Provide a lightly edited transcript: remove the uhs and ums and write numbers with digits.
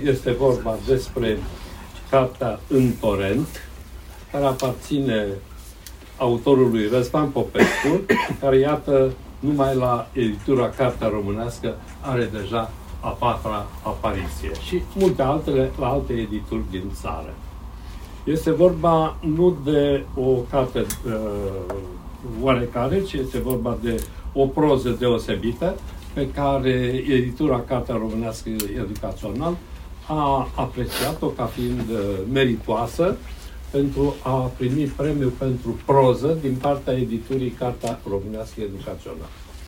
este vorba despre cartea În torent, care aparține autorului Răzvan Popescu, care, iată, numai la editura Cartea Românească are deja a patra apariție și multe altele la alte edituri din țară. Este vorba nu de o carte oarecare, ci este vorba de o proză deosebită pe care editura Cartea Românească Educațional a apreciat-o ca fiind meritoasă pentru a primi premiul pentru proză din partea editurii Cartea Românească Educațională.